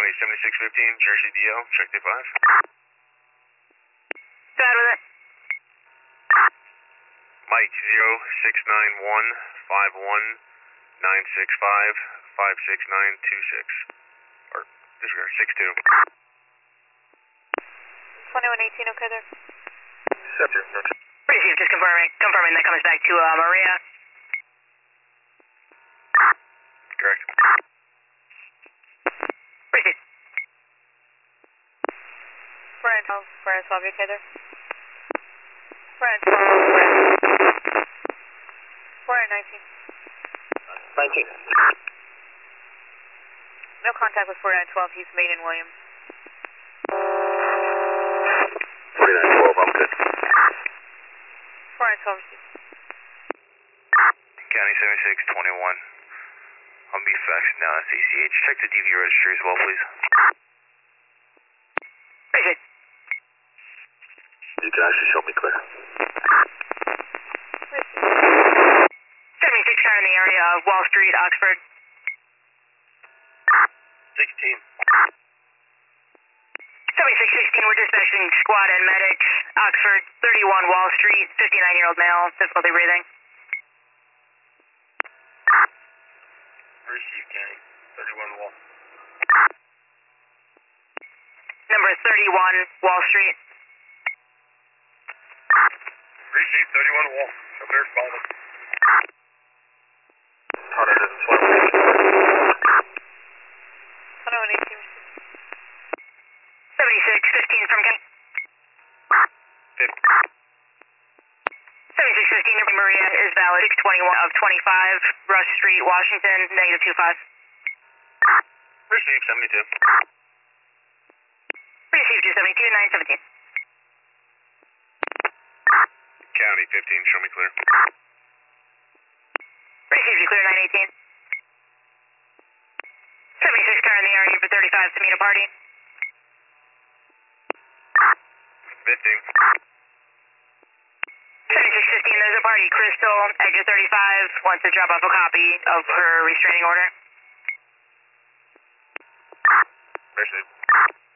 County 7615, Jersey DL, check day 5. Bad with it. Mike 06915196556926. Or disregard 62. 2118, okay there. Receive, just confirming that comes back to Maria. Correct. Receive. Brian 12, you okay there? Brian 19. 19. No contact with 4912, he's Main and Williams. 4912, I'm good. 4912 received. County 7621. I'll be faxing now SACH. Check the DV registry as well, please. Receive. You can actually show me clear. 76 car in the area of Wall Street, Oxford. 16. 7616, we're dispatching squad and medics. Oxford, 31 Wall Street, 59-year-old male, difficulty breathing. Receive, County. 31 Wall. Number 31 Wall Street. Receive, 31 Wall. Over there, follow. 2118 received. 7615 from County. 7615, Maria is valid. 621 of 25, Rush Street, Washington, -25. Receive 72. Received 272, 917. County 15, show me clear. Received you clear, 918. 76 car in the area for 35 to meet a party. 15. 7615, there's a party. Crystal, exit 35, wants to drop off a copy of her restraining order. Receive.